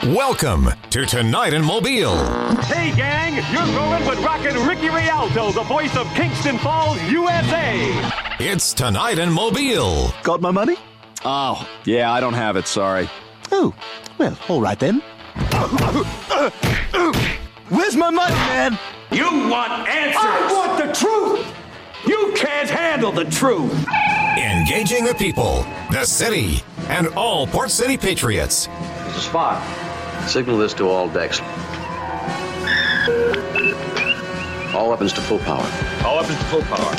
Welcome to Tonight in Mobile. Hey, gang, you're going with Rockin' Ricky Rialto, the voice of Kingston Falls, USA. It's Tonight in Mobile. Got my money? Oh, yeah, I don't have it, sorry. Oh, well, all right then. Where's my money, man? You want answers. I want the truth. You can't handle the truth. Engaging the people, the city, and all Port City Patriots. There's a spot. Signal this to all decks. All weapons to full power. All weapons to full power.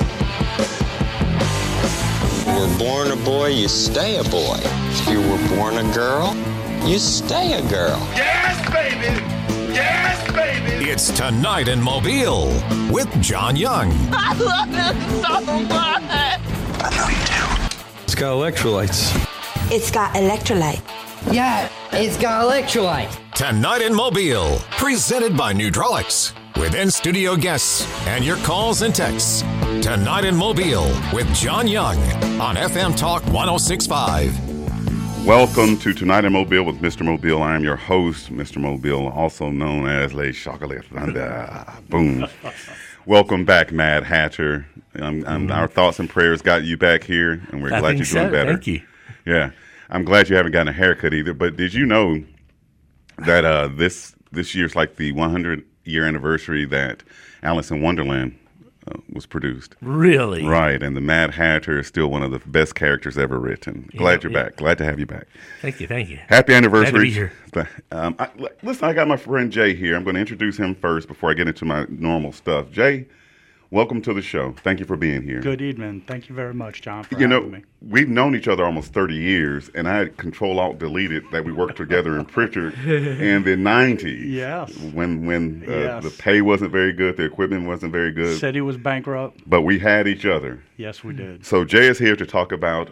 If you were born a boy, you stay a boy. If you were born a girl, you stay a girl. Yes, baby. Yes, baby. It's Tonight in Mobile with John Young. I love it so much. I know you do. It's got electrolytes. It's got electrolyte. Yeah, it's got electrolyte. Tonight in Mobile, presented by Nutrolix, with in-studio guests and your calls and texts. Tonight in Mobile with John Young on FM Talk 106.5. Welcome to Tonight in Mobile with Mr. Mobile. I am your host, Mr. Mobile, also known as Le Chocolat Thunder. Boom. Welcome back, Mad Hatter. Our thoughts and prayers got you back here, and we're glad you're doing better. Thank you. Yeah. I'm glad you haven't gotten a haircut either, but did you know that this year's like the 100-year anniversary that Alice in Wonderland was produced? Really? Right, and the Mad Hatter is still one of the best characters ever written. Glad you're back. Glad to have you back. Thank you. Happy anniversary. Glad to be here. Listen, I got my friend Jay here. I'm going to introduce him first before I get into my normal stuff. Jay, welcome to the show. Thank you for being here. Good evening. Thank you very much, John, for having me. We've known each other almost 30 years, and I had Control-Alt-Deleted that we worked together in Pritchard in the 90s. Yes. When the pay wasn't very good, the equipment wasn't very good. City was bankrupt. But we had each other. Yes, we did. So Jay is here to talk about,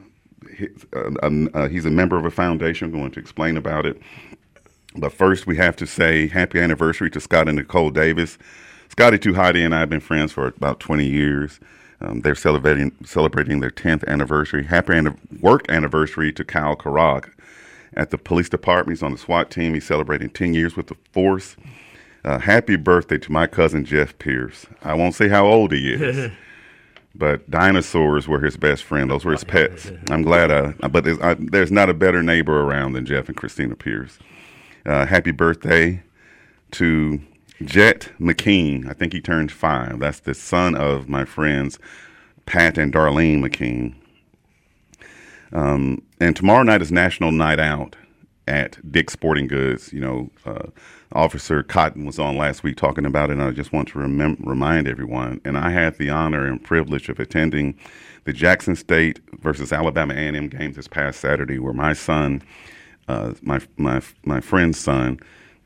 he's a member of a foundation, going to explain about it. But first, we have to say happy anniversary to Scott and Nicole Davis. Scotty Too Hottie and I have been friends for about 20 years. They're celebrating their 10th anniversary. Happy work anniversary to Kyle Karag at the police department. He's on the SWAT team. He's celebrating 10 years with the force. Happy birthday to my cousin Jeff Pierce. I won't say how old he is, but dinosaurs were his best friend. Those were his pets. I'm glad, but there's not a better neighbor around than Jeff and Christina Pierce. Happy birthday to Jet McKean. I think he turned 5. That's the son of my friends Pat and Darlene McKean. And tomorrow night is National Night Out at Dick's Sporting Goods. Officer Cotton was on last week talking about it, and I just want to remind everyone. And I had the honor and privilege of attending the Jackson State versus Alabama A&M games this past Saturday, where my son, my friend's son,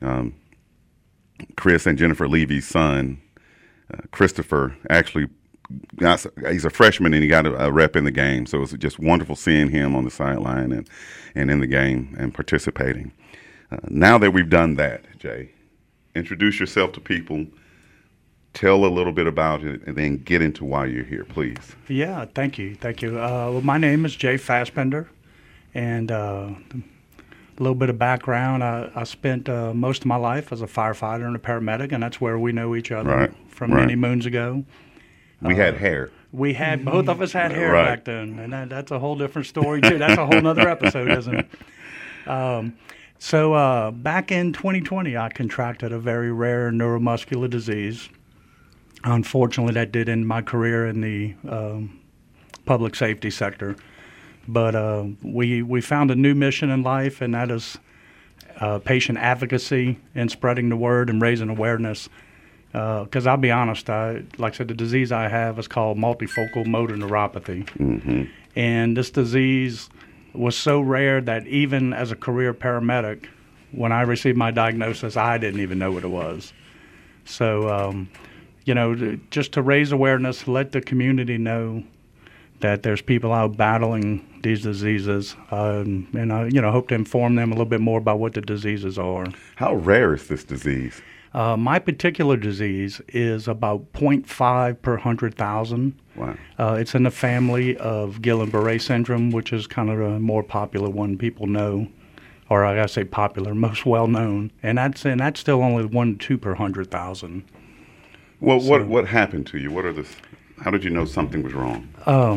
Chris and Jennifer Levy's son, Christopher, actually, he's a freshman and he got a rep in the game. So it was just wonderful seeing him on the sideline and in the game and participating. Now that we've done that, Jay, introduce yourself to people, tell a little bit about it, and then get into why you're here, please. Yeah, thank you. Well, my name is Jay Fassbender, and a little bit of background. I spent most of my life as a firefighter and a paramedic, and that's where we know each other from many moons ago. We had hair. We had, both of us had hair back then, and that's a whole different story, too. That's a whole other episode, isn't it? So back in 2020, I contracted a very rare neuromuscular disease. Unfortunately, that did end my career in the public safety sector. But we found a new mission in life, and that is patient advocacy and spreading the word and raising awareness. Because I'll be honest, like I said, the disease I have is called multifocal motor neuropathy. Mm-hmm. And this disease was so rare that even as a career paramedic, when I received my diagnosis, I didn't even know what it was. So, just to raise awareness, let the community know that there's people out battling these diseases, and I, hope to inform them a little bit more about what the diseases are. How rare is this disease? My particular disease is about 0.5 per 100,000. Wow. It's in the family of Guillain-Barré syndrome, which is kind of a more popular one people know or I gotta say popular, most well known, and that's still only 1 to 2 per 100,000. Well, what happened to you? How did you know something was wrong?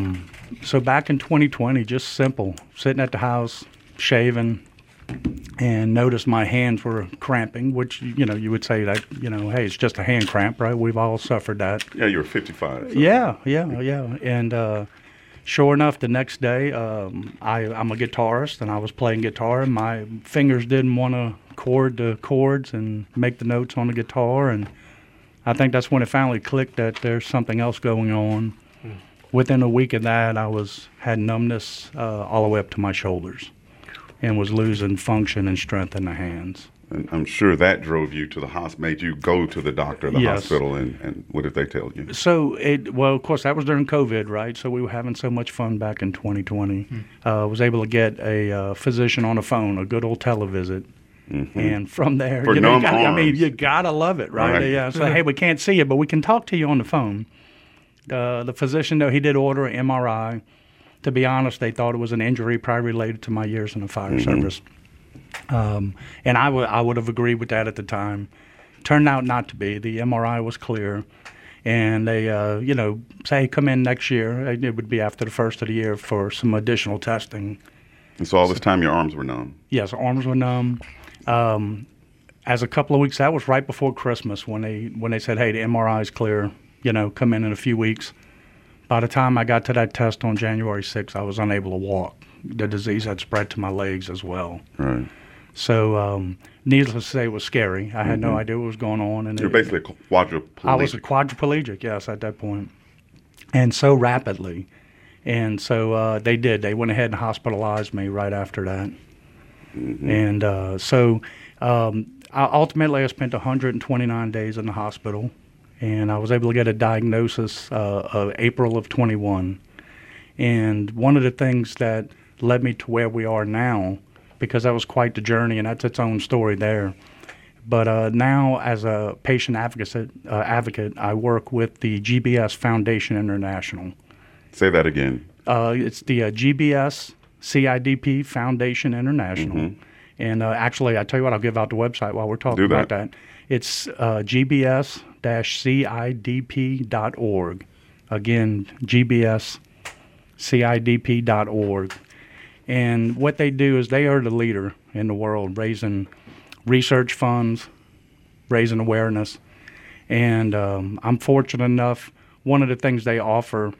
So back in 2020, just simple, sitting at the house, shaving, and noticed my hands were cramping, which, you would say that, hey, it's just a hand cramp, right? We've all suffered that. Yeah, you were 55. So. Yeah. And sure enough, the next day, I'm a guitarist, and I was playing guitar, and my fingers didn't want to chord the chords and make the notes on the guitar, and I think that's when it finally clicked that there's something else going on. Within a week of that, I had numbness all the way up to my shoulders and was losing function and strength in the hands. And I'm sure that drove you to the hospital, made you go to the doctor, the Yes. hospital, and what did they tell you? So, of course, that was during COVID, right? So we were having so much fun back in 2020. I was able to get a physician on the phone, a good old televisit. Mm-hmm. And from there, For you gotta love it, right? Right. So, hey, we can't see you, but we can talk to you on the phone. The physician, though, he did order an MRI. To be honest, they thought it was an injury probably related to my years in the fire service. And I would have agreed with that at the time. Turned out not to be. The MRI was clear. And they, say, hey, come in next year. It would be after the first of the year for some additional testing. And so all this time your arms were numb? Yes, arms were numb. As a couple of weeks, that was right before Christmas when they said, hey, the MRI is clear, come in a few weeks. By the time I got to that test on January 6th, I was unable to walk. The disease had spread to my legs as well. Right. So, needless to say, it was scary. I had no idea what was going on. And You're basically quadriplegic. I was a quadriplegic, yes, at that point. And so rapidly. And so they did. They went ahead and hospitalized me right after that. Mm-hmm. And ultimately I spent 129 days in the hospital. And I was able to get a diagnosis of April of 21. And one of the things that led me to where we are now, because that was quite the journey, and that's its own story there. But now, as a patient advocate, I work with the GBS Foundation International. Say that again. It's the GBS CIDP Foundation International. Mm-hmm. And actually, I tell you what, I'll give out the website while we're talking about that. It's gbs-cidp.org. Again, gbs-cidp.org. And what they do is they are the leader in the world, raising research funds, raising awareness. And I'm fortunate enough, one of the things they offer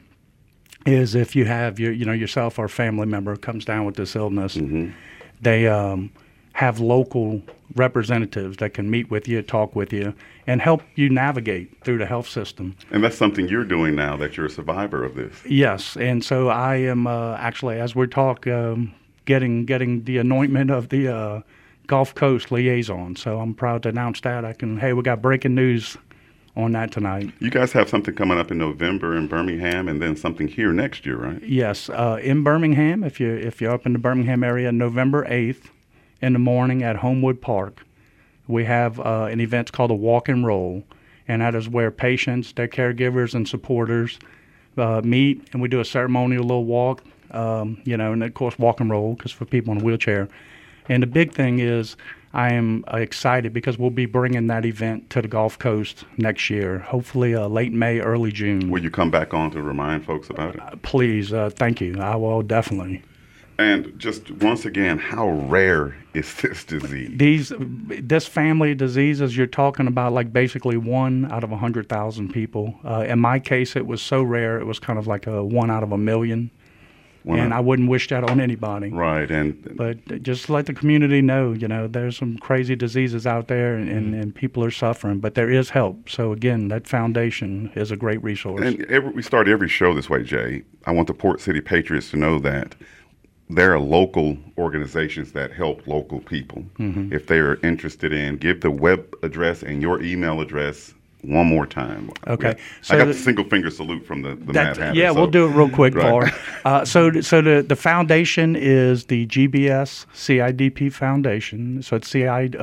is if you have yourself or a family member comes down with this illness, mm-hmm. they have local representatives that can meet with you, talk with you, and help you navigate through the health system. And that's something you're doing now that you're a survivor of this. Yes, and so I am actually, as we talk, getting the anointment of the Gulf Coast liaison. So I'm proud to announce that. We got breaking news on that tonight. You guys have something coming up in November in Birmingham, and then something here next year, right? Yes, in Birmingham, if you're up in the Birmingham area, November 8th in the morning at Homewood Park, we have an event called a Walk and Roll, and that is where patients, their caregivers, and supporters meet, and we do a ceremonial little walk, and of course walk and roll, because for people in a wheelchair. And the big thing is, I am excited because we'll be bringing that event to the Gulf Coast next year, hopefully late May, early June. Will you come back on to remind folks about it? Please, thank you. I will definitely. And just once again, how rare is this disease? This family of diseases, you're talking about like basically 1 out of 100,000 people. In my case, it was so rare, it was kind of like a 1 out of 1 million. And I wouldn't wish that on anybody. Right. But just let the community know, there's some crazy diseases out there and people are suffering, but there is help. So, again, that foundation is a great resource. And we start every show this way, Jay. I want the Port City Patriots to know that there are local organizations that help local people. Mm-hmm. If they are interested in, give the web address and your email address one more time. Okay. So I got the single finger salute from the Mad Hatter. Yeah, we'll do it real quick, Paul. So the foundation is the GBS CIDP Foundation. So it's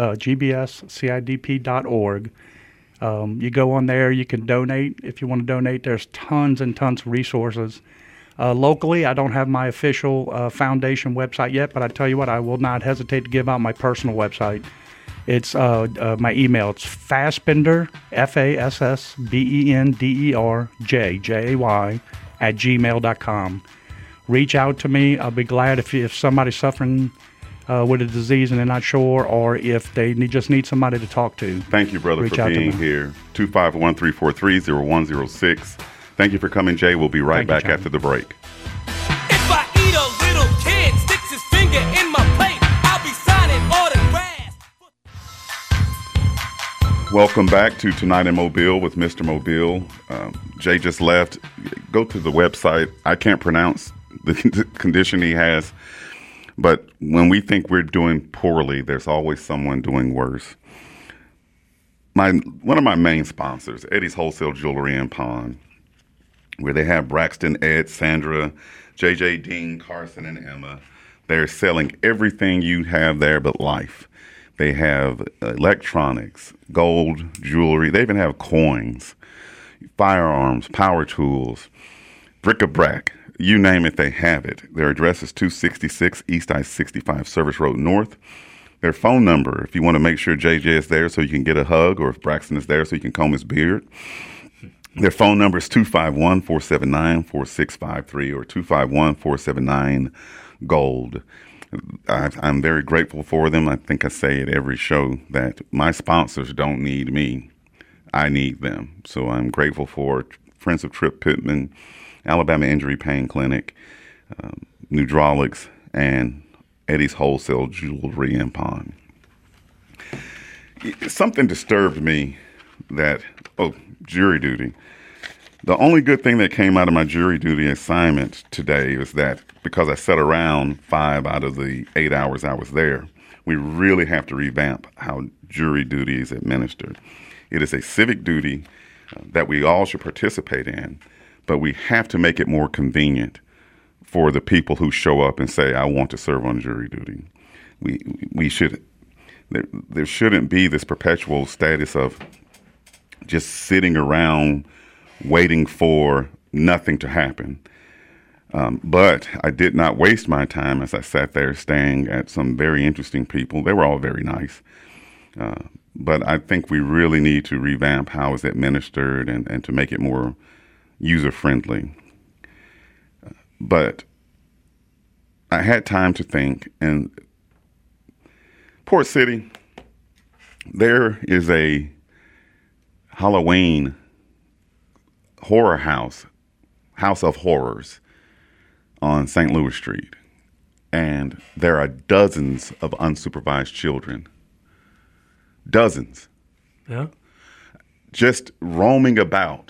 gbscidp.org. You go on there, you can donate if you want to donate. There's tons and tons of resources. Locally, I don't have my official foundation website yet, but I tell you what, I will not hesitate to give out my personal website. It's my email. It's Fassbender, FASSBENDER, Jay, @gmail.com. Reach out to me. I'll be glad if somebody's suffering with a disease and they're not sure, or if they just need somebody to talk to. Thank you, brother, for being here. 251-343-0106. Thank you for coming, Jay. We'll be right back after the break. If I eat a little kid sticks his finger in my plate, I'll be signing autographs. Welcome back to Tonight in Mobile with Mr. Mobile. Jay just left. Go to the website. I can't pronounce the condition he has, but when we think we're doing poorly, there's always someone doing worse. One of my main sponsors, Eddie's Wholesale Jewelry and Pawn, where they have Braxton, Ed, Sandra, JJ, Dean, Carson, and Emma. They're selling everything you have there but life. They have electronics, gold, jewelry. They even have coins, firearms, power tools, bric-a-brac. You name it, they have it. Their address is 266 East I-65 Service Road North. Their phone number, if you want to make sure JJ is there so you can get a hug, or if Braxton is there so you can comb his beard. Their phone number is 251-479-4653 or 251-479-GOLD. I'm very grateful for them. I think I say at every show that my sponsors don't need me. I need them. So I'm grateful for Friends of Trip Pittman, Alabama Injury Pain Clinic, Nudraulics, and Eddie's Wholesale Jewelry and Pawn. Something disturbed me jury duty. The only good thing that came out of my jury duty assignment today was that because I sat around 5 out of the 8 hours I was there, we really have to revamp how jury duty is administered. It is a civic duty that we all should participate in, but we have to make it more convenient for the people who show up and say, I want to serve on jury duty. There shouldn't be this perpetual status of just sitting around waiting for nothing to happen. But I did not waste my time as I sat there staying at some very interesting people. They were all very nice. But I think we really need to revamp how it's administered and to make it more user-friendly. But I had time to think, and Port City, there is a Halloween horror house of horrors on St. Louis Street, and there are dozens of unsupervised children. Dozens. Yeah. Just roaming about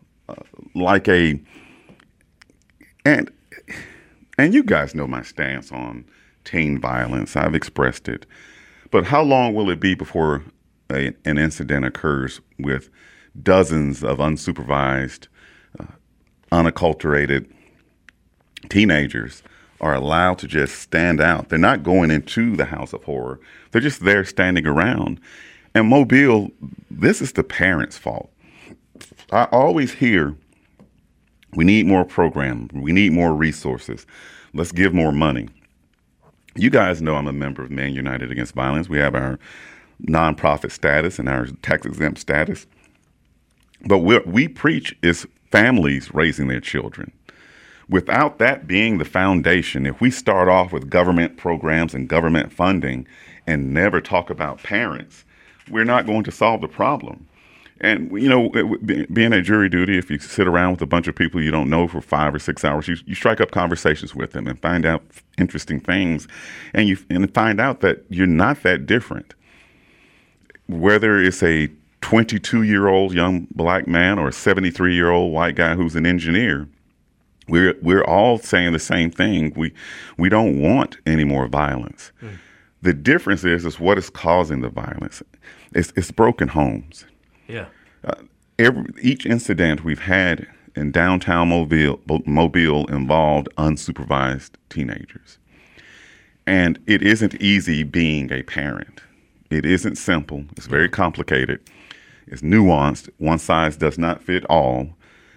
and you guys know my stance on teen violence. I've expressed it. But how long will it be before an incident occurs with dozens of unsupervised, unacculturated teenagers are allowed to just stand out? They're not going into the house of horror. They're just there standing around. And Mobile, this is the parents' fault. I always hear, we need more programs. We need more resources. Let's give more money. You guys know I'm a member of Men United Against Violence. We have our nonprofit status and our tax-exempt status. But what we preach is families raising their children. Without that being the foundation, if we start off with government programs and government funding and never talk about parents, we're not going to solve the problem. And, you know, being at jury duty, if you sit around with a bunch of people you don't know for 5 or 6 hours, you strike up conversations with them and find out interesting things, and find out that you're not that different. Whether it's a 22-year-old young black man or a 73-year-old white guy who's an engineer, we're all saying the same thing. We don't want any more violence. The difference is what is causing the violence. It's broken homes. Yeah. Each incident we've had in downtown Mobile involved unsupervised teenagers. And it isn't easy being a parent. It isn't simple. It's very complicated. It's nuanced. One size does not fit all.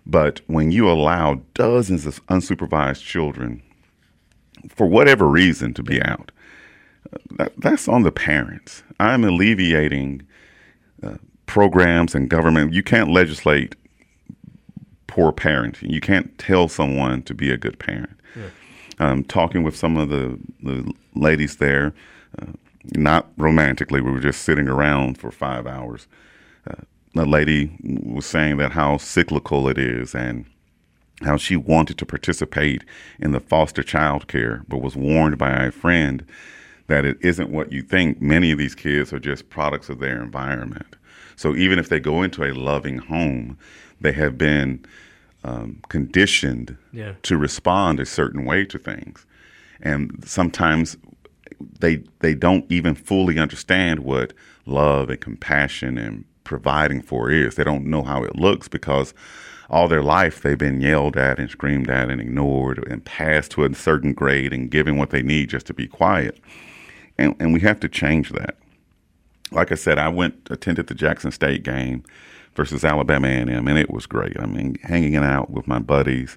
But when you allow dozens of unsupervised children, for whatever reason, to be out, that's on the parents. I'm alleviating programs and government. You can't legislate poor parenting. You can't tell someone to be a good parent. Yeah. Talking with some of the ladies there, not romantically, we were just sitting around for 5 hours. The lady was saying that how cyclical it is and how she wanted to participate in the foster child care, but was warned by a friend that it isn't what you think. Many of these kids are just products of their environment. So even if they go into a loving home, they have been conditioned to respond a certain way to things. And sometimes they don't even fully understand what love and compassion and providing for is. They don't know how it looks because all their life they've been yelled at and screamed at and ignored and passed to a certain grade and given what they need just to be quiet. And we have to change that. Like I said, I attended the Jackson State game versus Alabama A&M, and it was great. I mean, hanging out with my buddies.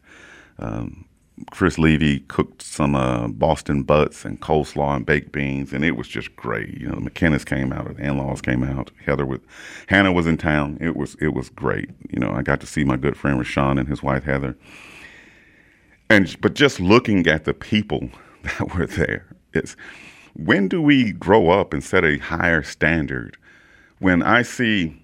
Chris Levy cooked some Boston butts and coleslaw and baked beans, and it was just great. You know, the McKennas came out, the in-laws came out. Hannah was in town. It was great. You know, I got to see my good friend Rashawn and his wife Heather. But just looking at the people that were there, when do we grow up and set a higher standard? When I see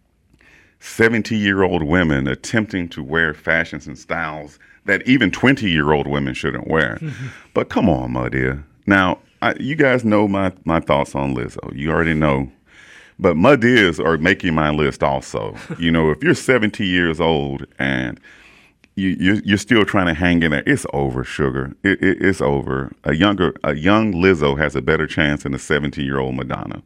70-year-old women attempting to wear fashions and styles that even 20-year-old women shouldn't wear. But come on, my dear. Now, you guys know my thoughts on Lizzo. You already know. But my dears are making my list also. You know, if you're 70 years old and you're still trying to hang in there, it's over, sugar. It's over. A young Lizzo has a better chance than a 70-year-old Madonna.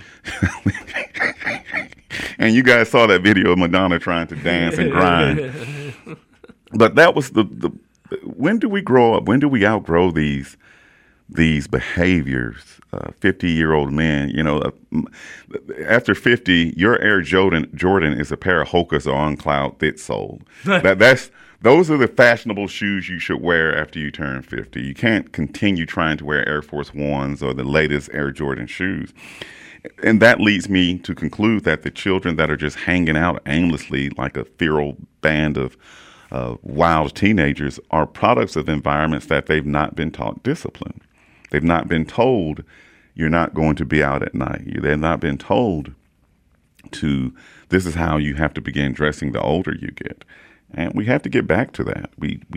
And you guys saw that video of Madonna trying to dance and grind. But that was when do we grow up? When do we outgrow these behaviors? 50-year-old men, you know, after 50, your Air Jordan is a pair of Hokas or on Cloud Fit Sole. Those are the fashionable shoes you should wear after you turn 50. You can't continue trying to wear Air Force Ones or the latest Air Jordan shoes. And that leads me to conclude that the children that are just hanging out aimlessly like a feral band of wild teenagers are products of environments that they've not been taught discipline. They've not been told you're not going to be out at night. They've not been told this is how you have to begin dressing the older you get. And we have to get back to that.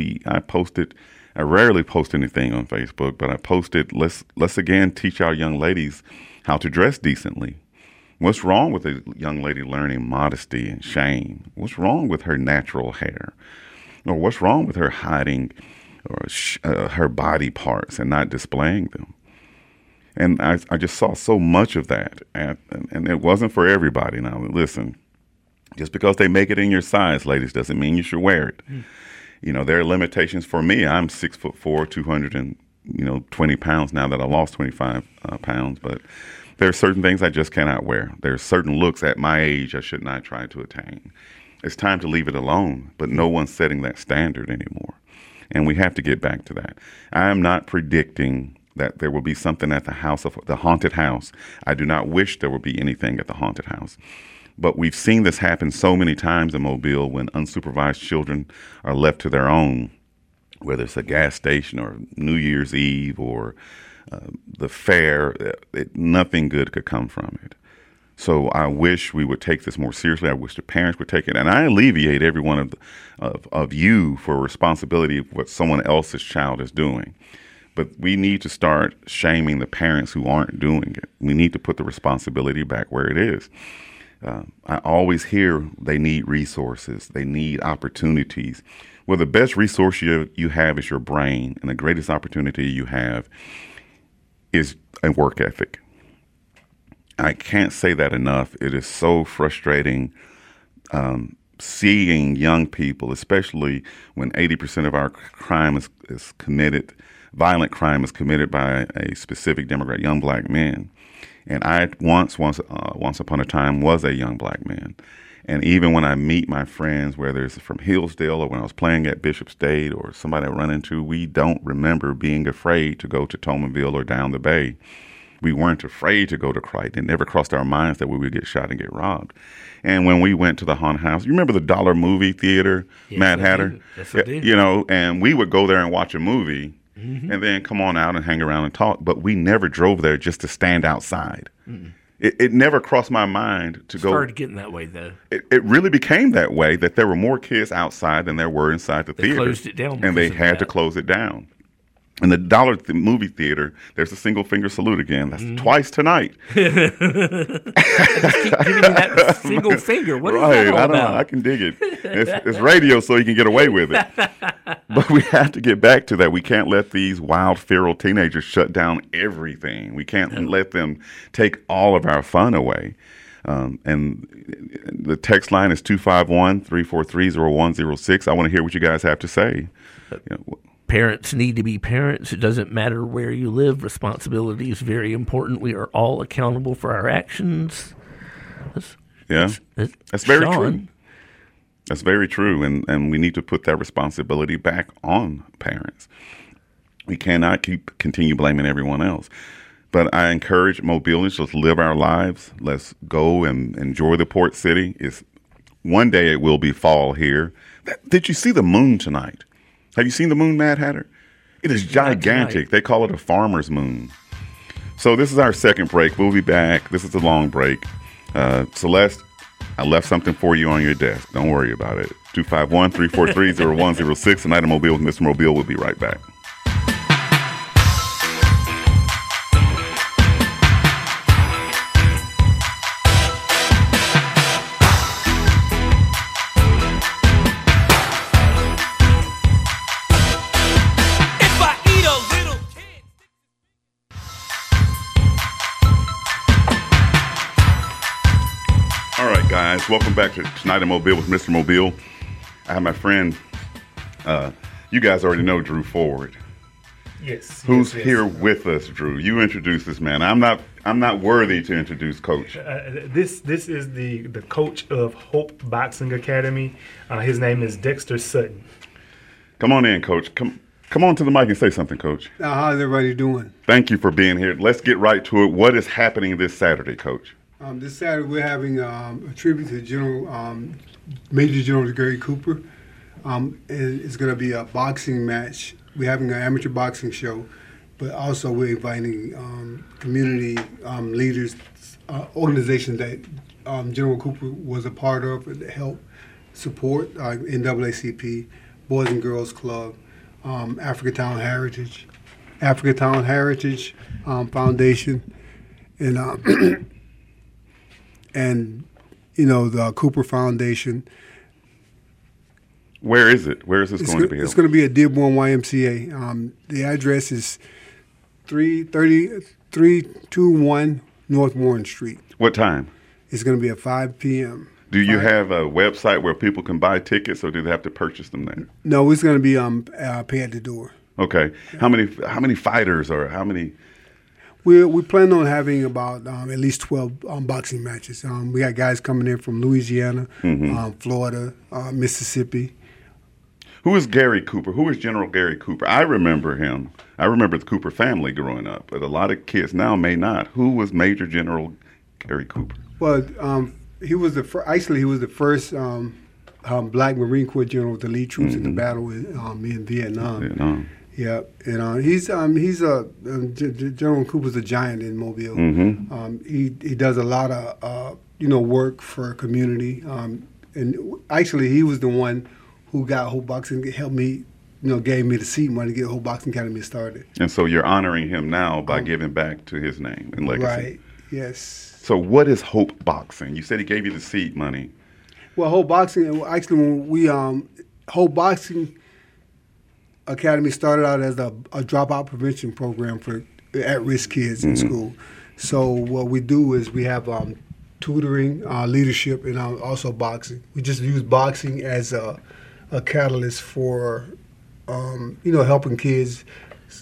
I rarely post anything on Facebook, but I posted, let's again teach our young ladies how to dress decently. What's wrong with a young lady learning modesty and shame? What's wrong with her natural hair? Or what's wrong with her hiding her body parts and not displaying them? And I just saw so much of that. And it wasn't for everybody. Now, listen, just because they make it in your size, ladies, doesn't mean you should wear it. You know, there are limitations for me. I'm 6'4", 220 pounds now that I lost 25 pounds. But there are certain things I just cannot wear. There are certain looks at my age I should not try to attain. It's time to leave it alone, but no one's setting that standard anymore. And we have to get back to that. I am not predicting that there will be something at the haunted house. I do not wish there would be anything at the haunted house. But we've seen this happen so many times in Mobile when unsupervised children are left to their own, whether it's a gas station or New Year's Eve or the fair. Nothing good could come from it. So I wish we would take this more seriously. I wish the parents would take it. And I alleviate every one of you for responsibility of what someone else's child is doing. But we need to start shaming the parents who aren't doing it. We need to put the responsibility back where it is. I always hear they need resources. They need opportunities. Well, the best resource you have is your brain. And the greatest opportunity you have is a work ethic. I can't say that enough. It is so frustrating seeing young people, especially when 80% of our crime is committed, violent crime is committed by a specific demographic, young black men. And I once upon a time was a young black man. And even when I meet my friends, whether it's from Hillsdale or when I was playing at Bishop State or somebody I run into, we don't remember being afraid to go to Tomanville or down the bay. We weren't afraid to go to Crichton. It never crossed our minds that we would get shot and get robbed. And when we went to the haunted house, you remember the Dollar Movie Theater, yes, Mad Hatter? Yes, I do. You know, and we would go there and watch a movie and then come on out and hang around and talk. But we never drove there just to stand outside. It never crossed my mind to go. Started getting that way, though. It really became that way, that there were more kids outside than there were inside the theater. They closed it down. And they had to close it down. In the Dollar Movie Theater, there's a single finger salute again. That's twice tonight. Keep giving me that single finger. What is that all about? I can dig it. It's radio, so you can get away with it. But we have to get back to that. We can't let these wild, feral teenagers shut down everything. We can't let them take all of our fun away. And the text line is 251-343-0106. I want to hear what you guys have to say. Parents need to be parents. It doesn't matter where you live. Responsibility is very important. We are all accountable for our actions. That's very true. That's very true. And we need to put that responsibility back on parents. We cannot continue blaming everyone else. But I encourage Mobileans, let's live our lives. Let's go and enjoy the port city. One day it will be fall here. Did you see the moon tonight? Have you seen the moon, Mad Hatter? It is gigantic. They call it a farmer's moon. So this is our second break. We'll be back. This is a long break. Celeste, I left something for you on your desk. Don't worry about it. 251-343-0106. Tonight in Mobile with Mr. Mobile. We'll be right back. Guys, welcome back to Tonight in Mobile with Mr. Mobile. I have my friend, you guys already know Drew Ford. Yes. Who's here with us, Drew? You introduce this man. I'm not worthy to introduce Coach. This is the coach of Hope Boxing Academy. His name is Dexter Sutton. Come on in, Coach. Come on to the mic and say something, Coach. How's everybody doing? Thank you for being here. Let's get right to it. What is happening this Saturday, Coach? This Saturday we're having a tribute to Major General Gary Cooper. And it's going to be a boxing match. We're having an amateur boxing show, but also we're inviting community leaders, organizations that General Cooper was a part of to help support NAACP, Boys and Girls Club, Africatown Heritage Foundation, and the Cooper Foundation. Where is it? Where is this going to be held? It's going to be at Dearborn YMCA. The address is 321 North Warren Street. What time? It's going to be at 5 p.m. Do you have a website where people can buy tickets, or do they have to purchase them there? No, it's going to be pay at the door. Okay. How many fighters or how many? We plan on having about at least 12 boxing matches. We got guys coming in from Louisiana, Florida, Mississippi. Who is Gary Cooper? Who is General Gary Cooper? I remember him. I remember the Cooper family growing up, but a lot of kids now may not. Who was Major General Gary Cooper? Well, he was the first Black Marine Corps general to lead troops in the battle in Vietnam. Yeah, and General Cooper's a giant in Mobile. He does a lot of work for community, and actually he was the one who got Hope Boxing, helped me, gave me the seed money to get Hope Boxing Academy started. And so you're honoring him now by giving back to his name and legacy. Right. Yes. So what is Hope Boxing? You said he gave you the seed money. Well, Hope Boxing, actually, when we Hope Boxing Academy started out as a dropout prevention program for at-risk kids in school. So what we do is we have tutoring, leadership, and also boxing. We just use boxing as a catalyst for, helping kids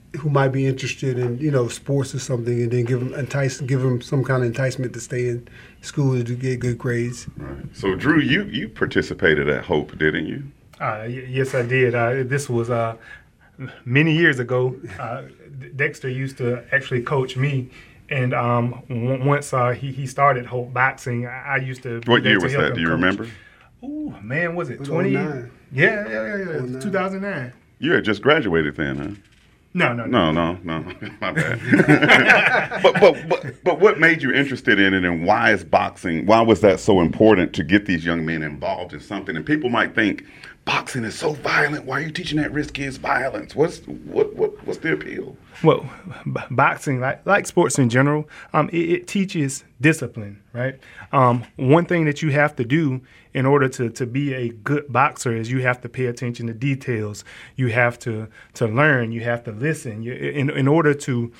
who might be interested in, sports or something, and then give them some kind of enticement to stay in school to get good grades. Right. So, Drew, you participated at Hope, didn't you? Yes, I did. This was many years ago. Dexter used to actually coach me, and once he started Hope Boxing, I used to. What year was that? Do you remember? Ooh, man, was it 20? Yeah. 2009. You had just graduated then, huh? No. My bad. but what made you interested in it, and why was that so important to get these young men involved in something? And people might think boxing is so violent. Why are you teaching at-risk kids violence? What's the appeal? Well, boxing, like sports in general, it teaches discipline, right? One thing that you have to do in order to be a good boxer is you have to pay attention to details. You have to learn. You have to listen. In order to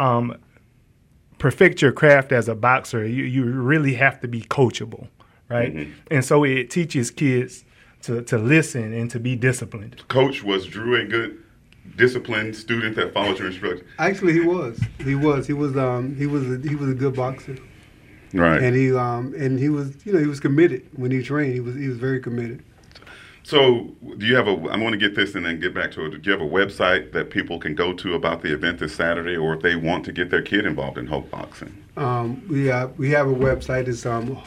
perfect your craft as a boxer, you really have to be coachable, right? Mm-hmm. And so it teaches kids to listen and to be disciplined. Coach, was Drew a good disciplined student that followed your instructions? Actually, he was. He was a good boxer. Right. And he was committed when he trained. He was very committed. So, do you have I want to get this and then get back to it. Do you have a website that people can go to about the event this Saturday, or if they want to get their kid involved in Hope Boxing? We have a website. It's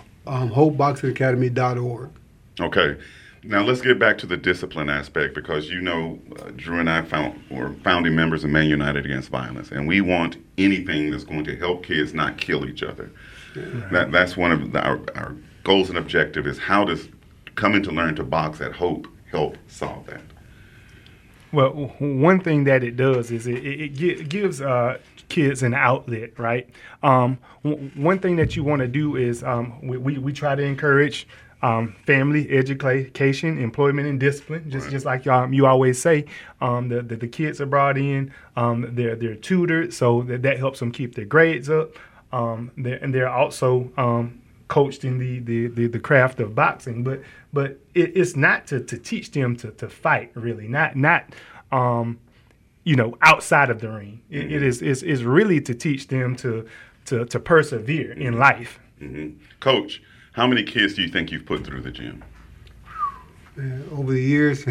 HopeBoxingAcademy.org. Okay. Now let's get back to the discipline aspect, because Drew and I were founding members of Man United Against Violence, and we want anything that's going to help kids not kill each other. Yeah. That's one of our goals and objective is how does coming to learn to box at Hope help solve that? Well, one thing that it does is it gives kids an outlet, right? One thing that you want to do is we try to encourage family, education, employment, and discipline. Just like you always say, the kids are brought in, they're tutored, so that helps them keep their grades up. They're also coached in the craft of boxing, but it's not to teach them to fight, really, not outside of the ring. It is really to teach them to persevere in life. Mm-hmm. Coach, how many kids do you think you've put through the gym? Over the years,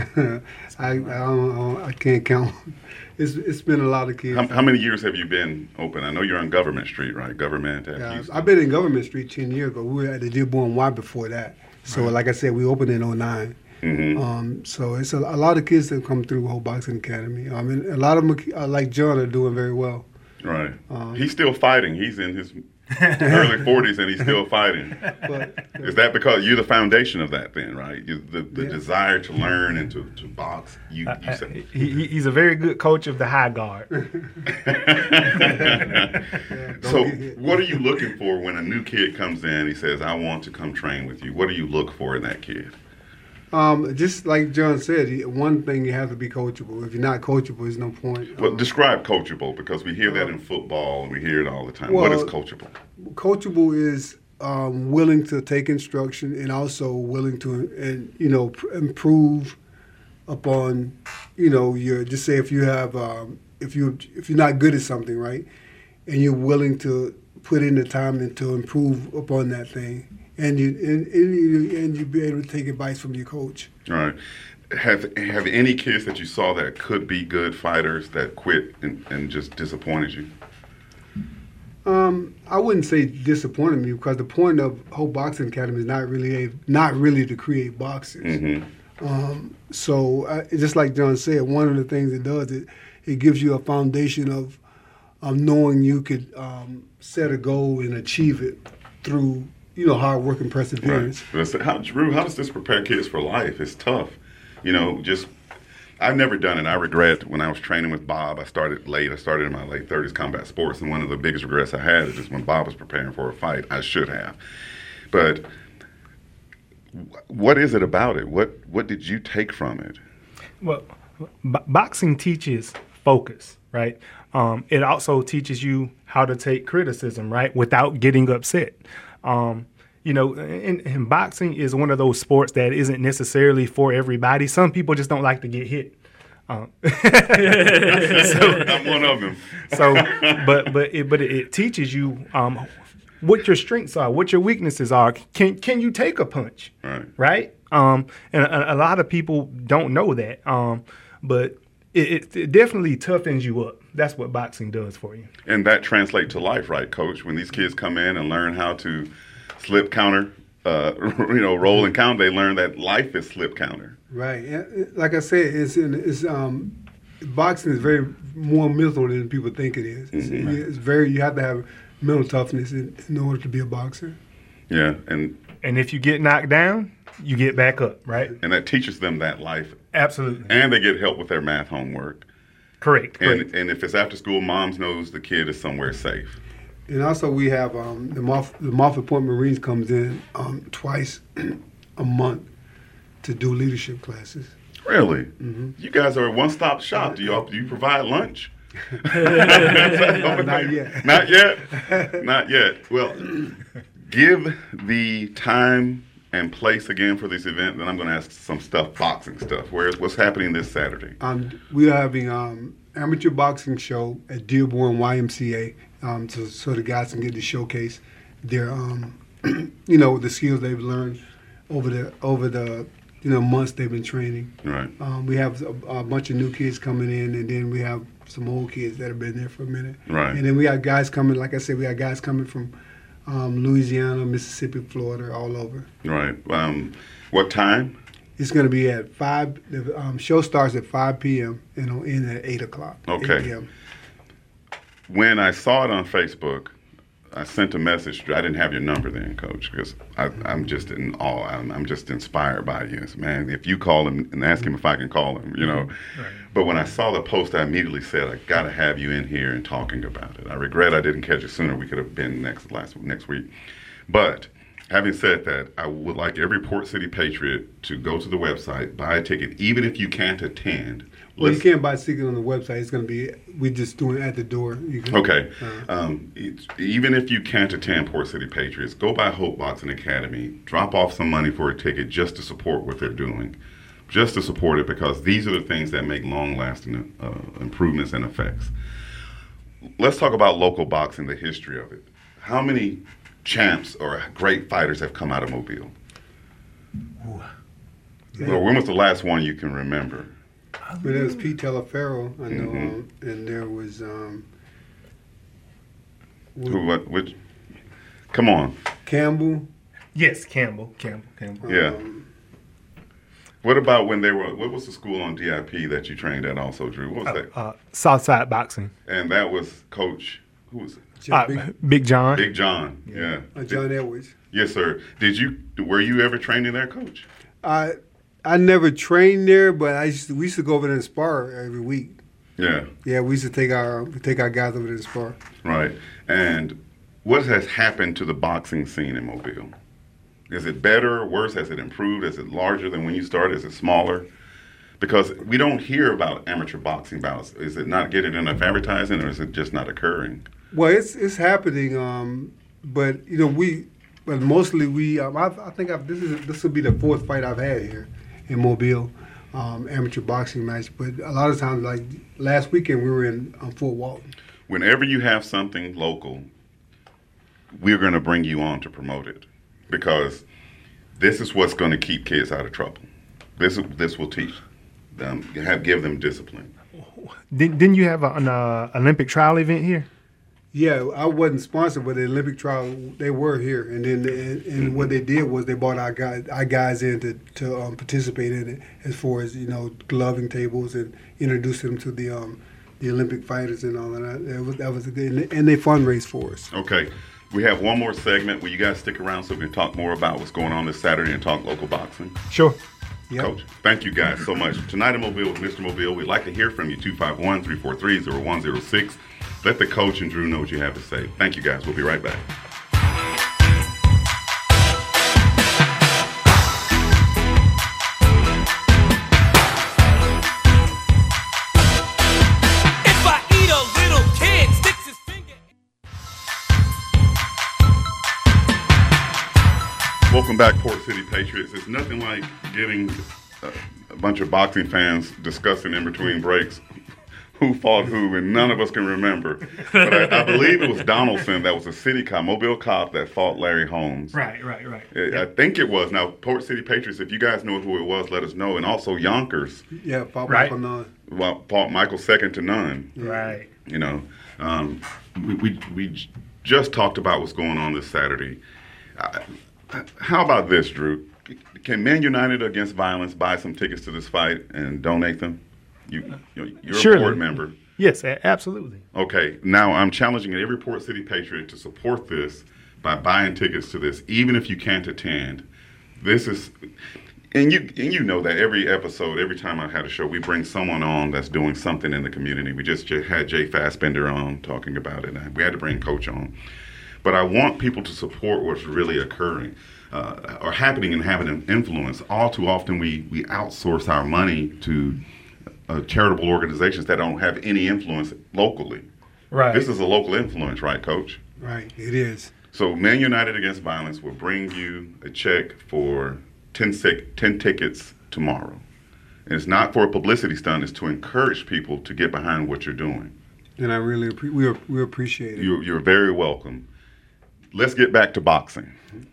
I can't count. It's been a lot of kids. How many years have you been open? I know you're on Government Street, right? Government. Yeah, I've been in Government Street 10 years ago. We were at the Dearborn Y before that. So, like I said, we opened in 2009. Mm-hmm. So it's a lot of kids that come through Hope Boxing Academy. I mean, a lot of them, like John, are doing very well. Right. He's still fighting. He's in his early 40s and he's still fighting. Is that because you're the foundation of that then, right? The desire to learn and to box. You say. He's a very good coach of the high guard. So what are you looking for when a new kid comes in, he says, I want to come train with you? What do you look for in that kid? Just like John said, one thing, you have to be coachable. If you're not coachable, there's no point. Well, describe coachable, because we hear that in football and we hear it all the time. What is coachable? Coachable is willing to take instruction and also willing to improve upon your. Just say if you have if you're not good at something, right, and you're willing to put in the time and to improve upon that thing. And you be able to take advice from your coach. All right. Have any kids that you saw that could be good fighters that quit and just disappointed you? I wouldn't say disappointed me, because the point of Hope Boxing Academy is not really to create boxers. Mm-hmm. So just like John said, one of the things it does it gives you a foundation of knowing you could set a goal and achieve it through hard work and perseverance. Right. Drew, how does this prepare kids for life? It's tough. I've never done it. I regret when I was training with Bob, I started late. I started in my late 30s combat sports, and one of the biggest regrets I had is just when Bob was preparing for a fight. I should have. But what is it about it? What did you take from it? Well, boxing teaches focus, right? It also teaches you how to take criticism, right, without getting upset. And boxing is one of those sports that isn't necessarily for everybody. Some people just don't like to get hit. I'm one of them. So, but it teaches you what your strengths are, what your weaknesses are. Can you take a punch? Right? And a lot of people don't know that. But it definitely toughens you up. That's what boxing does for you. And that translates to life, right, Coach? When these kids come in and learn how to slip counter, roll and count, they learn that life is slip counter. Right. Like I said, boxing is very more mental than people think it is. It's very. You have to have mental toughness in order to be a boxer. Yeah, and if you get knocked down, you get back up, right? And that teaches them that life. Absolutely. And they get help with their math homework. Correct. And if it's after school, moms knows the kid is somewhere safe. And also we have the Moffett Point Marines comes in twice a month to do leadership classes. Really? Mm-hmm. You guys are a one-stop shop. Do you provide lunch? Not yet. Not yet? Not yet. Well, give the time and place again for this event, then I'm going to ask some boxing stuff. What's happening this Saturday? We are having amateur boxing show at Dearborn YMCA, so the guys can get to showcase their, the skills they've learned over the months they've been training. Right. We have a bunch of new kids coming in, and then we have some old kids that have been there for a minute. Right. And then we got guys coming. Like I said, we got guys coming from Louisiana, Mississippi, Florida, all over. Right. What time? It's going to be at 5. The show starts at 5 p.m. and it'll end at 8 o'clock. Okay. 8 p.m. When I saw it on Facebook, I sent a message. I didn't have your number then, Coach, because I'm just in awe. I'm just inspired by you. Man, if you call him and ask him if I can call him, Right. But when I saw the post, I immediately said, I got to have you in here and talking about it. I regret I didn't catch it sooner. We could have been next week. But having said that, I would like every Port City Patriot to go to the website, buy a ticket, even if you can't attend. Well, you can't buy a ticket on the website. It's going to be, we're just doing it at the door. Okay. Even if you can't attend Port City Patriots, go by Hope Boxing Academy, drop off some money for a ticket just to support what they're doing. Just to support it, because these are the things that make long-lasting improvements and effects. Let's talk about local boxing, the history of it. How many champs or great fighters have come out of Mobile? Well, when was the last one you can remember? Well, there was Pete Teleferro, I know, and there was which? Come on. Campbell. Yes, Campbell. Yeah. What about when what was the school on DIP that you trained at also, Drew? What was that? Southside Boxing. And that was Coach, who was it? Big John. Big John, yeah. John Edwards. Yes, sir. Were you ever training there, Coach? I never trained there, but we used to go over there and spar every week. Yeah. Yeah, we used to take our guys over there and spar. Right. And what has happened to the boxing scene in Mobile? Is it better or worse? Has it improved? Is it larger than when you started? Is it smaller? Because we don't hear about amateur boxing bouts. Is it not getting enough advertising, or is it just not occurring? Well, it's happening, but mostly I think this will be the 4th fight I've had here in Mobile, amateur boxing match. But a lot of times, like last weekend, we were in Fort Walton. Whenever you have something local, we're going to bring you on to promote it, because this is what's going to keep kids out of trouble. This will teach them, give them discipline. Didn't you have an Olympic trial event here? Yeah, I wasn't sponsored, but the Olympic trial, they were here, and then what they did was they brought our guys in to participate in it, as far as gloving tables and introducing them to the Olympic fighters and all of that. That was a good, and they fundraised for us. Okay, we have one more segment. Will you guys stick around so we can talk more about what's going on this Saturday and talk local boxing? Sure. Yep. Coach, thank you guys so much. Tonight in Mobile with Mr. Mobile, we'd like to hear from you, 251-343-0106. Let the coach and Drew know what you have to say. Thank you, guys. We'll be right back. If I eat a little kid sticks his finger. Welcome back, Port City Patriots. It's nothing like getting a bunch of boxing fans discussing in between breaks who fought who, and none of us can remember. But I believe it was Donaldson that was a city cop, Mobile cop, that fought Larry Holmes. Right. I think it was. Now, Port City Patriots, if you guys know who it was, let us know. And also Yonkers. Yeah, fought Michael Nunn. Well, fought Michael second to none. Right. You know, we just talked about what's going on this Saturday. How about this, Drew? Can Men United Against Violence buy some tickets to this fight and donate them? You're Surely. A board member. Yes, absolutely. Okay, now I'm challenging every Port City Patriot to support this by buying tickets to this, even if you can't attend. This is, and you know that every episode, every time I've had a show, we bring someone on that's doing something in the community. We just had Jay Fassbender on talking about it, and we had to bring Coach on. But I want people to support what's really occurring or happening and having an influence. All too often we outsource our money to charitable organizations that don't have any influence locally. Right. This is a local influence, right, Coach? Right, it is. So Men United Against Violence will bring you a check for 10 tickets tomorrow. And it's not for a publicity stunt, it's to encourage people to get behind what you're doing. And I really we appreciate it. You're very welcome. Let's get back to boxing.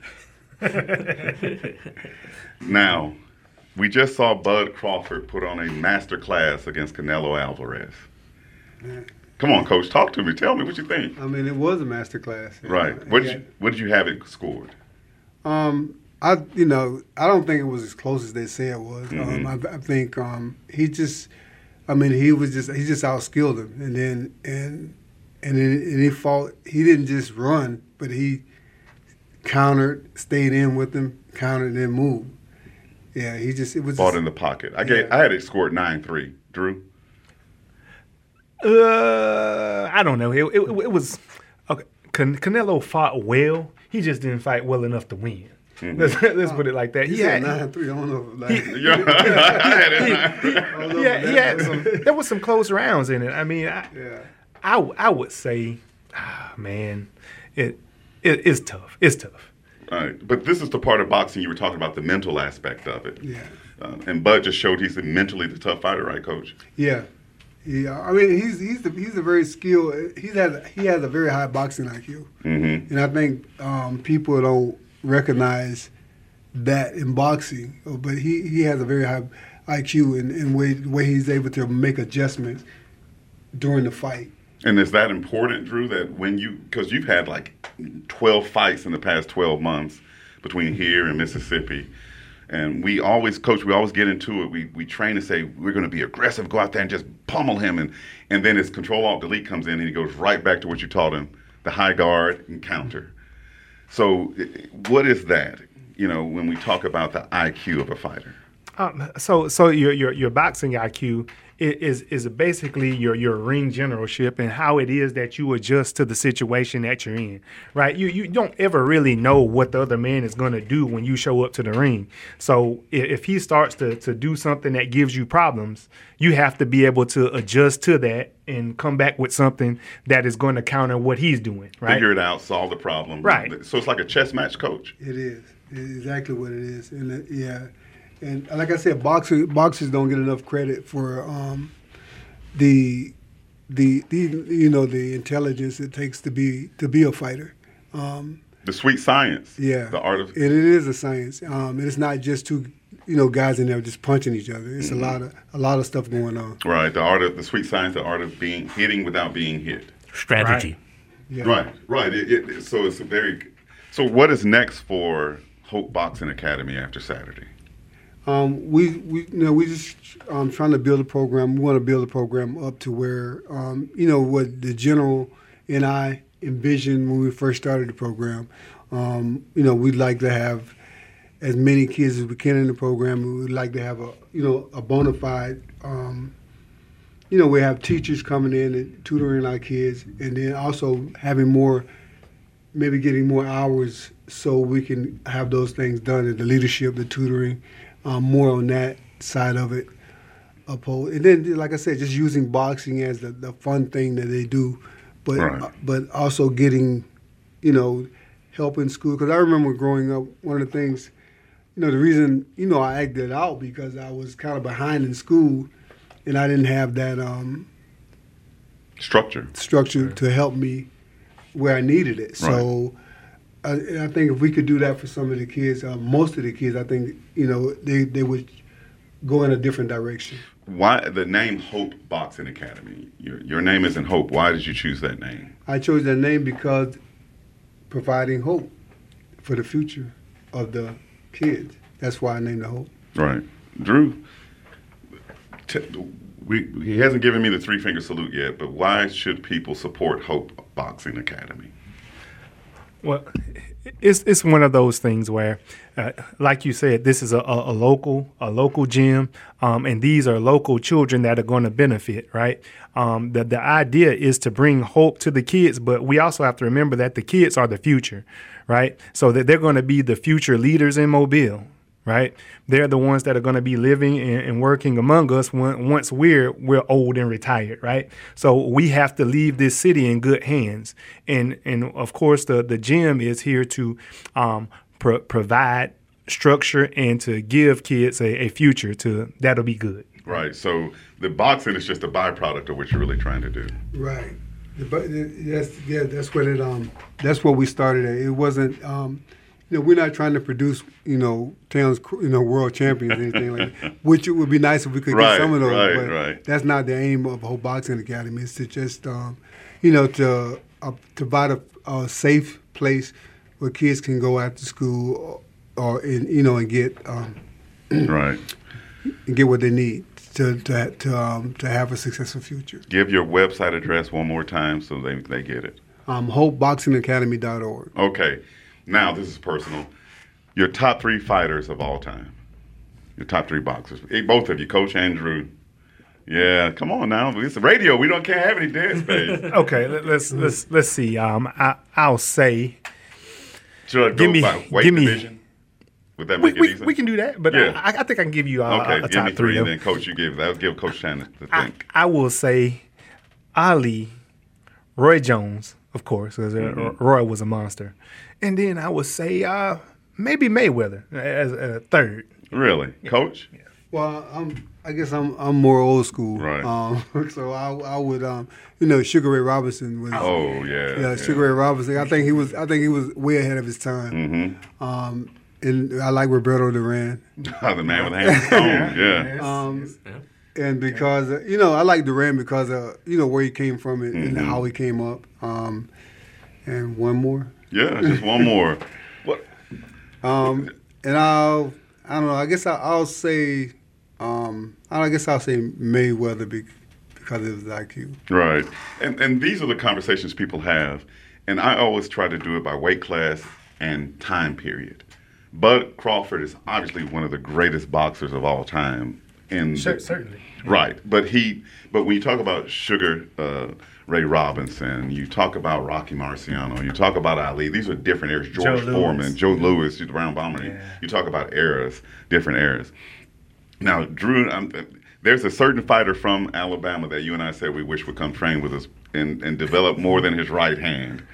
Now, we just saw Bud Crawford put on a master class against Canelo Alvarez. Come on, Coach, talk to me. Tell me what you think. I mean, it was a master class. Right. What did you have it scored? I don't think it was as close as they say it was. Mm-hmm. I think he just outskilled him, and then he fought. He didn't just run, but he countered, stayed in with him, countered, and then moved. Yeah, fought in the pocket. I had it scored 9-3. Drew? I don't know. It was okay. Canelo fought well. He just didn't fight well enough to win. Mm-hmm. Let's put it like that. He had 9-3. I don't know. He had some. There was some close rounds in it. I mean, I would say, man, it's tough. It's tough. Right. But this is the part of boxing you were talking about, the mental aspect of it. Yeah. And Bud just showed he's mentally the tough fighter, right, Coach? Yeah. Yeah. I mean, he's a very skilled. He has a very high boxing IQ, mm-hmm. and I think people don't recognize that in boxing. But he has a very high IQ in the way he's able to make adjustments during the fight. And is that important, Drew, that because you've had like 12 fights in the past 12 months between here and Mississippi, and we always get into it. We train and say, we're going to be aggressive, go out there and just pummel him. And then his Control-Alt-Delete comes in and he goes right back to what you taught him, the high guard and counter. So what is that, when we talk about the IQ of a fighter? So your boxing IQ is basically your ring generalship and how it is that you adjust to the situation that you're in, right? You don't ever really know what the other man is going to do when you show up to the ring. So if he starts to do something that gives you problems, you have to be able to adjust to that and come back with something that is going to counter what he's doing, right? Figure it out, solve the problem. Right. So it's like a chess match, Coach? It is. It's exactly what it is. And yeah. And like I said, boxers don't get enough credit for the intelligence it takes to be a fighter. The sweet science. Yeah. The art of. And it is a science. And it's not just two guys in there just punching each other. It's mm-hmm. a lot of stuff going on. Right. The sweet science, the art of hitting without being hit. Strategy. Right. Yeah. Right. So it's So what is next for Hope Boxing Academy after Saturday? We just trying to build a program. We want to build a program up to where what the general and I envisioned when we first started the program. We'd like to have as many kids as we can in the program. We'd like to have a bona fide. We have teachers coming in and tutoring our kids, and then also having maybe getting more hours so we can have those things done in the leadership, the tutoring. More on that side of it. And then, like I said, just using boxing as the fun thing that they do, but also getting, help in school. Because I remember growing up, one of the things the reason, I acted out because I was kind of behind in school, and I didn't have that structure to help me where I needed it. Right. So I think if we could do that for some of the kids, most of the kids, I think, they would go in a different direction. Why the name Hope Boxing Academy? Your name isn't Hope. Why did you choose that name? I chose that name because providing hope for the future of the kids. That's why I named it Hope. Right. Drew, he hasn't given me the three-finger salute yet, but why should people support Hope Boxing Academy? Well, it's one of those things where, like you said, this is a local gym, and these are local children that are going to benefit, right? The idea is to bring hope to the kids, but we also have to remember that the kids are the future, right? So that they're going to be the future leaders in Mobile, right? They're the ones that are going to be living and working among us once we're old and retired, right? So we have to leave this city in good hands. And of course, the gym is here to provide structure and to give kids a future that'll be good. Right. So the boxing is just a byproduct of what you're really trying to do. Right. That's what it. That's what we started at. It wasn't. We're not trying to produce, towns, world champions or anything like that, which it would be nice if we could get some of those. But that's not the aim of Hope Boxing Academy. It's to just, to provide a safe place where kids can go after school and get right and get what they need to have a successful future. Give your website address one more time so they get it. HopeBoxingAcademy.org. Okay. Now, this is personal. Your top three fighters of all time. Your top three boxers. Hey, both of you, Coach and Drew. Yeah, come on now. It's radio. We can't have any dead space. Okay, let's see. I'll say. Should I go by weight division? Would that make it easy? We can do that, but yeah. I think I can give you a give top me three. And then Coach, you give that. I'll give Coach Shannon to think. I will say Ali, Roy Jones, of course, because Roy was a monster. And then I would say maybe Mayweather as a third. Really, Coach? Yeah. Well, I guess I'm more old school. Right. So I would Sugar Ray Robinson was. Oh yeah. Sugar Ray Robinson. I think he was way ahead of his time. Mm-hmm. And I like Roberto Duran. The man with the hands on. Yeah. And because I like Duran because where he came from and how he came up. And one more. Yeah, just one more. What? And I don't know. I guess I'll say. I guess I'll say Mayweather because of his IQ. Right, and these are the conversations people have, and I always try to do it by weight class and time period. Bud Crawford is obviously one of the greatest boxers of all time. Certainly. Right, but when you talk about Sugar Ray Robinson, you talk about Rocky Marciano, you talk about Ali. These are different eras. George Foreman, Joe Louis, the Brown Bomber. Yeah. You talk about eras, different eras. Now, Drew, there's a certain fighter from Alabama that you and I said we wish would come train with us and develop more than his right hand.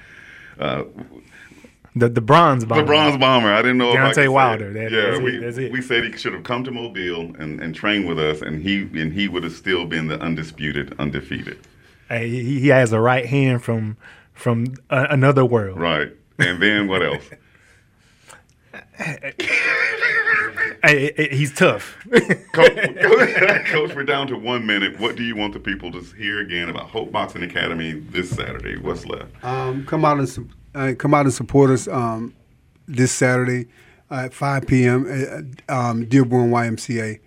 The Bronze Bomber. The Bronze Bomber. I didn't know if I could say Wilder. That's it. We said he should have come to Mobile and trained with us, and he would have still been the undefeated. He has a right hand from another world. Right. And then what else? He's tough. Coach, we're down to 1 minute. What do you want the people to hear again about Hope Boxing Academy this Saturday? What's left? Come out and support us this Saturday at 5 p.m. at Dearborn YMCA,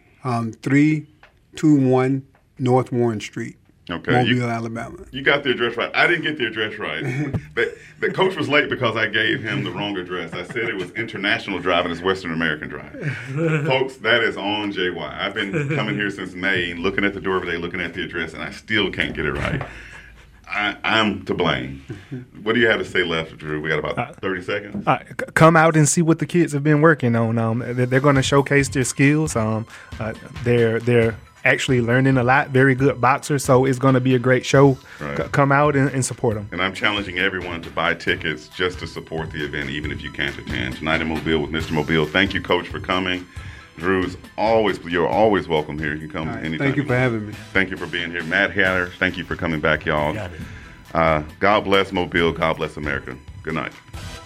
321 North Warren Street. Okay, Mobile, Alabama. You got the address right. I didn't get the address right. The coach was late because I gave him the wrong address. I said it was International Drive and it's Western American Drive. Folks, that is on JY. I've been coming here since May, looking at the door every day, looking at the address, and I still can't get it right. I'm to blame. What do you have to say left, Drew? We got about 30 seconds. Come out and see what the kids have been working on. They're going to showcase their skills. They're actually learning a lot. Very good boxer, so it's going to be a great show. Right. Come out and support them. And I'm challenging everyone to buy tickets just to support the event, even if you can't attend. Tonight in Mobile with Mr. Mobile. Thank you, Coach, for coming. You're always welcome here. You can come anytime. Thank you for having me. Thank you for being here. Matt Hatter, thank you for coming back, y'all. Got it. God bless Mobile. God bless America. Good night.